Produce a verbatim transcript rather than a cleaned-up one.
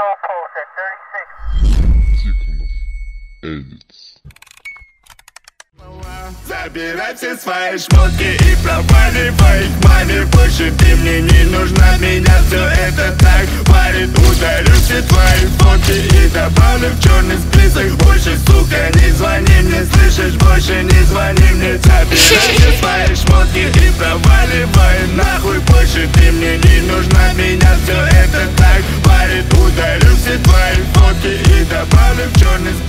control post at thirty-six. Тихонов Эльц. Забирай все свои шмотки и проваливай к маме. Больше ты мне не нужна, меня все это так парит. Удалю все твои фотки и добавлю в черный список. Больше, сука, не звони мне, слышишь, больше не звони мне. Забирай все свои шмотки и проваливай нахуй. Больше ты мне не нужна, меня все это так парит. Удалю все твои фотки и добавлю в черный список.